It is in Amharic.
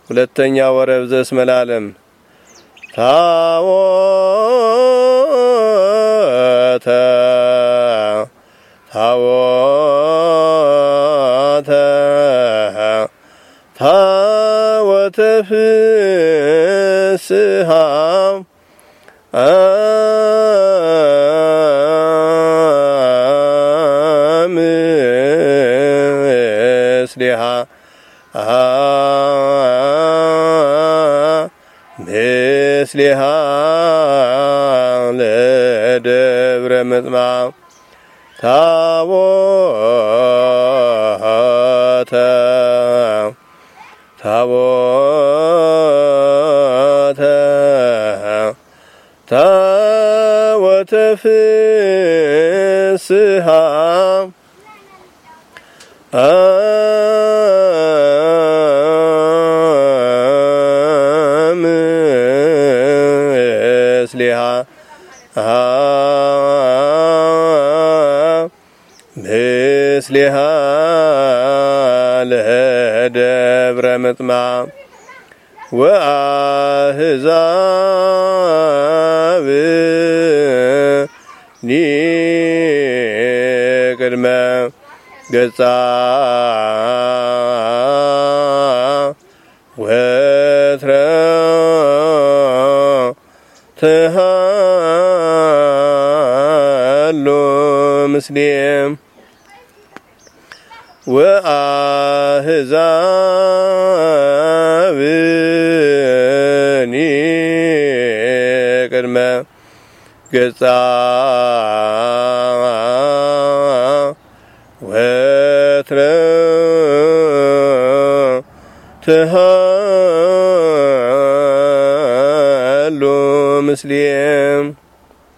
ሁለተኛ ወረብ ዘእስመ ለዓለም ታቦተ ታቦተ ታቦተ ፍስሐ ምስሌሃ ምስሌሃ ለደብረ ምጥማቅ ታቦተ ታቦተ ታቦተ ፍስሐ ምስሌሃ ምስሌሃ ለደብረ ምጥማቅ ወአሕዛብ ቅድመ ገጻ ወትረ ተሃሎ ምስሌም ወአሕዛብ ቅድመ ገጻ ወትረ ተሃሎ ምስሌም